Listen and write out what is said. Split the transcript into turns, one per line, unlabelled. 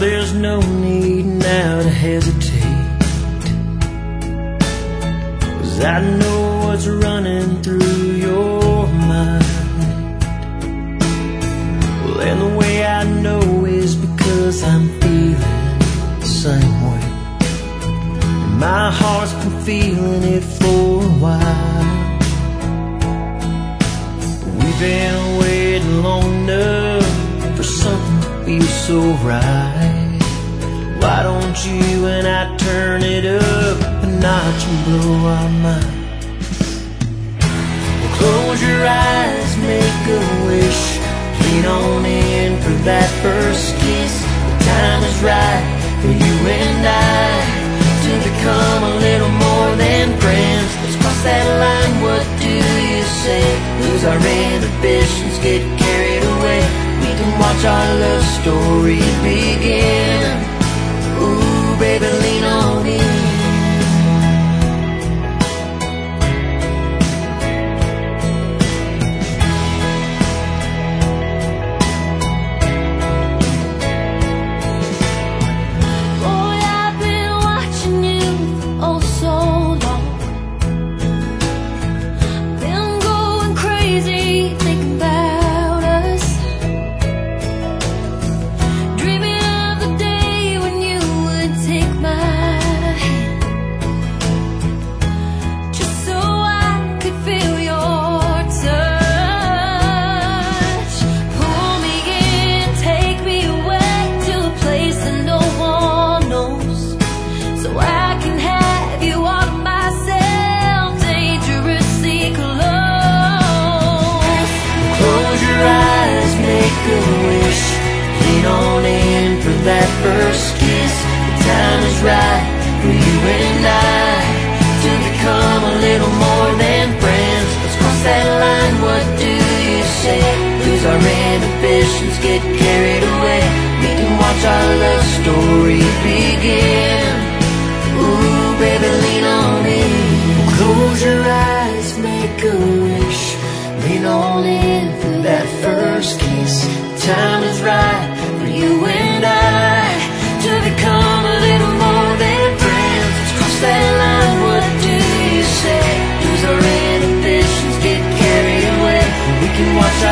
there's no need now to hesitate, 'cause I know what's running through your mind. Well, and the way I know is because I'm feeling the same way. And my heart's been feeling it for a while. We've been waiting long enough for something to feel so right. Why don't you and I turn it up a notch and blow our mind? Well, close your eyes, make a wish, lean on in for that first kiss. The time is right for you and I to become a little more than friends. Let's cross that line, what do you say? Lose our inhibitions, get carried away. We can watch our love story begin. Ooh, baby, lean on in. That first kiss, the time is right for you and I to become a little more than friends. Let's cross that line, what do you say? Lose our inhibitions, get carried away. We can watch our love story begin. Ooh, baby, lean on in. Close your eyes, make a wish, lean on in for that first kiss. The time is right for you and I to become a little more than friends. Let's cross that line, what do you say? Lose our inhibitions, get carried away. We can watch